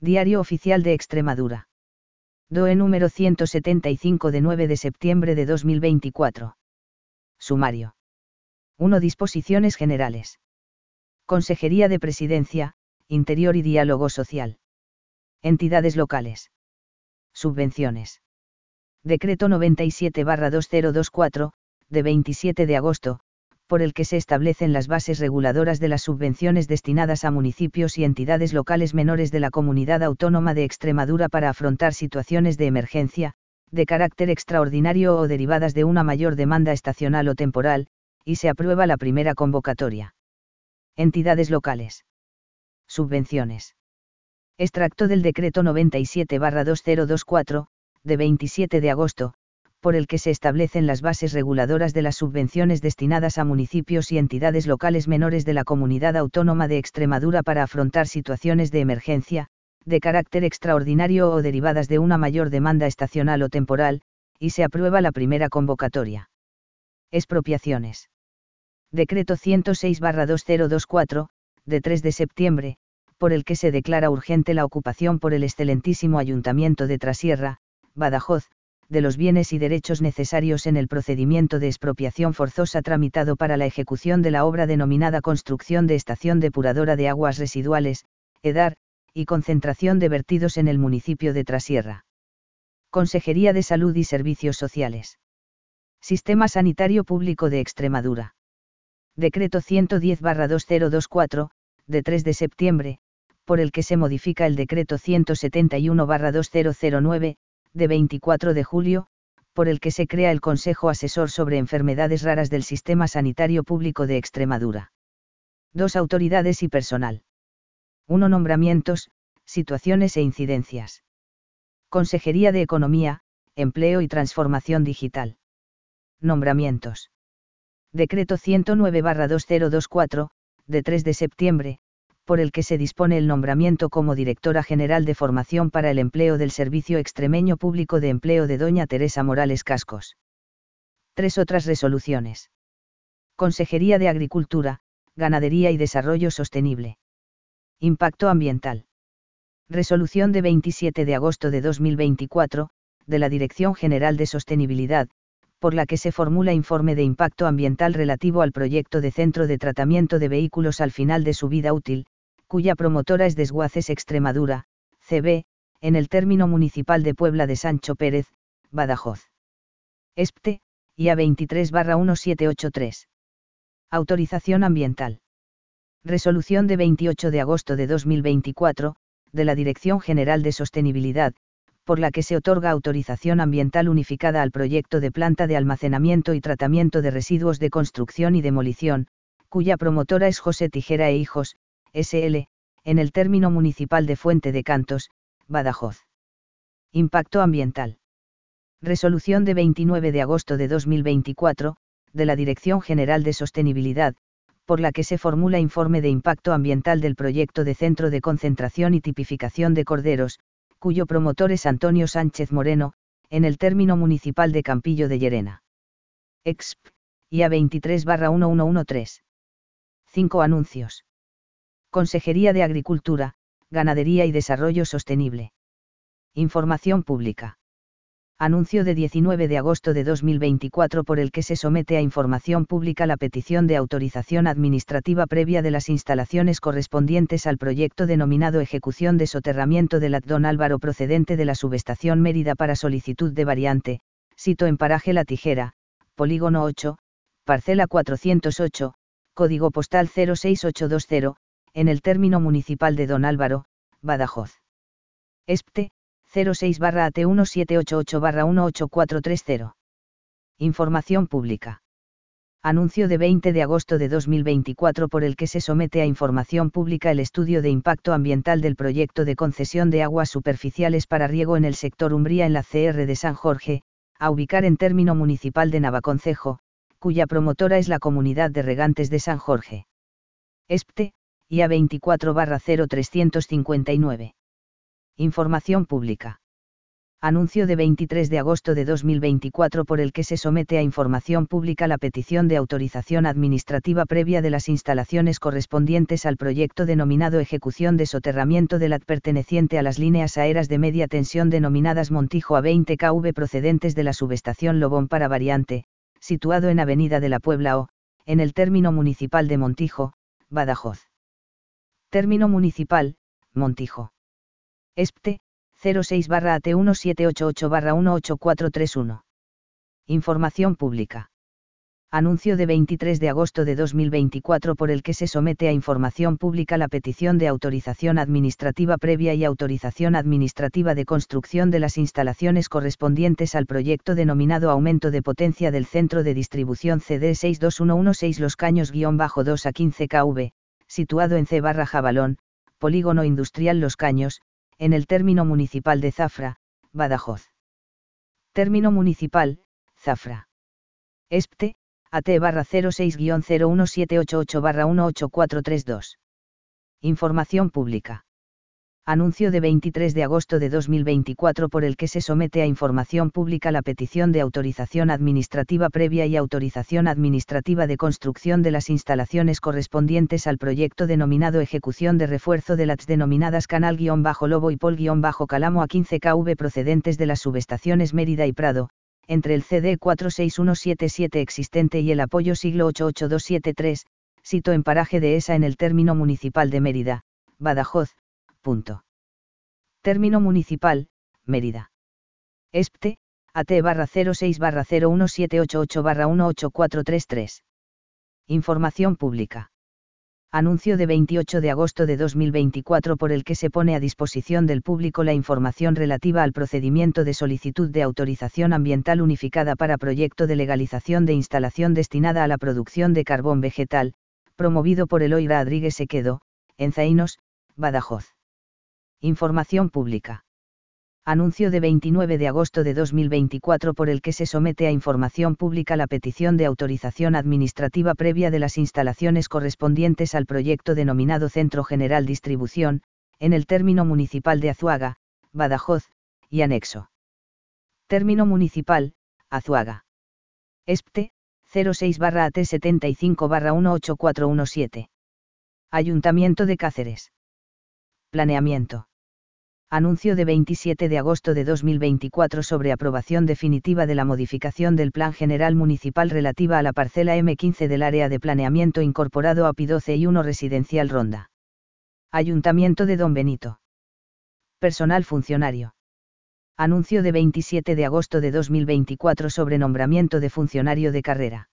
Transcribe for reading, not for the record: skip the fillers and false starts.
Diario Oficial de Extremadura. DOE número 175 de 9 de septiembre de 2024. Sumario. 1. Disposiciones generales. Consejería de Presidencia, Interior y Diálogo Social. Entidades locales. Subvenciones. Decreto 97/2024, de 27 de agosto, por el que se establecen las bases reguladoras de las subvenciones destinadas a municipios y entidades locales menores de la Comunidad Autónoma de Extremadura para afrontar situaciones de emergencia, de carácter extraordinario o derivadas de una mayor demanda estacional o temporal, y se aprueba la primera convocatoria. Entidades locales. Subvenciones. Extracto del Decreto 97/2024, de 27 de agosto, por el que se establecen las bases reguladoras de las subvenciones destinadas a municipios y entidades locales menores de la Comunidad Autónoma de Extremadura para afrontar situaciones de emergencia, de carácter extraordinario o derivadas de una mayor demanda estacional o temporal, y se aprueba la primera convocatoria. Expropiaciones. Decreto 106/2024, de 3 de septiembre, por el que se declara urgente la ocupación por el excelentísimo Ayuntamiento de Trasierra, Badajoz, de los bienes y derechos necesarios en el procedimiento de expropiación forzosa tramitado para la ejecución de la obra denominada Construcción de Estación Depuradora de Aguas Residuales, EDAR, y concentración de vertidos en el municipio de Trasierra. Consejería de Salud y Servicios Sociales. Sistema Sanitario Público de Extremadura. Decreto 110/2024, de 3 de septiembre, por el que se modifica el Decreto 171/2009, de 24 de julio, por el que se crea el Consejo Asesor sobre Enfermedades Raras del Sistema Sanitario Público de Extremadura. 2. Autoridades y personal. 1. Nombramientos, situaciones e incidencias. Consejería de Economía, Empleo y Transformación Digital. Nombramientos. Decreto 109/2024, de 3 de septiembre, por el que se dispone el nombramiento como Directora General de Formación para el Empleo del Servicio Extremeño Público de Empleo de doña Teresa Morales Cascos. 3. Otras resoluciones. Consejería de Agricultura, Ganadería y Desarrollo Sostenible. Impacto ambiental. Resolución de 27 de agosto de 2024, de la Dirección General de Sostenibilidad, por la que se formula informe de impacto ambiental relativo al proyecto de centro de tratamiento de vehículos al final de su vida útil, cuya promotora es Desguaces Extremadura, CB, en el término municipal de Puebla de Sancho Pérez, Badajoz. ESPTE, IA 23/1783. Autorización ambiental. Resolución de 28 de agosto de 2024, de la Dirección General de Sostenibilidad, por la que se otorga autorización ambiental unificada al proyecto de planta de almacenamiento y tratamiento de residuos de construcción y demolición, cuya promotora es José Tijera e Hijos, SL, en el término municipal de Fuente de Cantos, Badajoz. Impacto ambiental. Resolución de 29 de agosto de 2024, de la Dirección General de Sostenibilidad, por la que se formula informe de impacto ambiental del proyecto de centro de concentración y tipificación de corderos, cuyo promotor es Antonio Sánchez Moreno, en el término municipal de Campillo de Llerena. EXP, IA 23/1113. 5. Anuncios. Consejería de Agricultura, Ganadería y Desarrollo Sostenible. Información pública. Anuncio de 19 de agosto de 2024 por el que se somete a información pública la petición de autorización administrativa previa de las instalaciones correspondientes al proyecto denominado Ejecución de Soterramiento del Don Álvaro procedente de la subestación Mérida para solicitud de variante, sito en paraje La Tijera, polígono 8, parcela 408, código postal 06820, en el término municipal de Don Álvaro, Badajoz. ESPTE, 06/AT1788/18430. Información pública. Anuncio de 20 de agosto de 2024 por el que se somete a información pública el estudio de impacto ambiental del proyecto de concesión de aguas superficiales para riego en el sector Umbría en la CR de San Jorge, a ubicar en término municipal de Navaconcejo, cuya promotora es la Comunidad de Regantes de San Jorge. ESPTE, IA 24/0359. Información pública. Anuncio de 23 de agosto de 2024 por el que se somete a información pública la petición de autorización administrativa previa de las instalaciones correspondientes al proyecto denominado Ejecución de soterramiento del AT perteneciente a las líneas aéreas de media tensión denominadas Montijo a 20 kV procedentes de la subestación Lobón para variante, situado en Avenida de la Puebla o, en el término municipal de Montijo, Badajoz. Término municipal, Montijo. ESPTE 06/AT1788/18431. Información pública. Anuncio de 23 de agosto de 2024 por el que se somete a información pública la petición de autorización administrativa previa y autorización administrativa de construcción de las instalaciones correspondientes al proyecto denominado Aumento de potencia del centro de distribución CD 62116 Los Caños-2 a 15 kV, situado en C/Jabalón, Polígono Industrial Los Caños, en el término municipal de Zafra, Badajoz. Término municipal, Zafra. ESPTE, AT-06-01788/18432. Información pública. Anuncio de 23 de agosto de 2024 por el que se somete a información pública la petición de autorización administrativa previa y autorización administrativa de construcción de las instalaciones correspondientes al proyecto denominado Ejecución de refuerzo de las denominadas Canal-Lobo y Pol-Calamo a 15 kV procedentes de las subestaciones Mérida y Prado, entre el CD 46177 existente y el apoyo siglo 88273, sito en paraje de esa en el término municipal de Mérida, Badajoz. Punto. Término municipal, Mérida. ESPTE, AT-06/01788/18433. Información pública. Anuncio de 28 de agosto de 2024 por el que se pone a disposición del público la información relativa al procedimiento de solicitud de autorización ambiental unificada para proyecto de legalización de instalación destinada a la producción de carbón vegetal, promovido por Eloy Rodríguez Sequedo, en Zaínos, Badajoz. Información pública. Anuncio de 29 de agosto de 2024 por el que se somete a información pública la petición de autorización administrativa previa de las instalaciones correspondientes al proyecto denominado Centro General Distribución, en el término municipal de Azuaga, Badajoz, y anexo. Término municipal, Azuaga. ESPTE, 06/AT75/18417. Ayuntamiento de Cáceres. Planeamiento. Anuncio de 27 de agosto de 2024 sobre aprobación definitiva de la modificación del Plan General Municipal relativa a la parcela M15 del área de planeamiento incorporado a API12 y 1 Residencial Ronda. Ayuntamiento de Don Benito. Personal funcionario. Anuncio de 27 de agosto de 2024 sobre nombramiento de funcionario de carrera.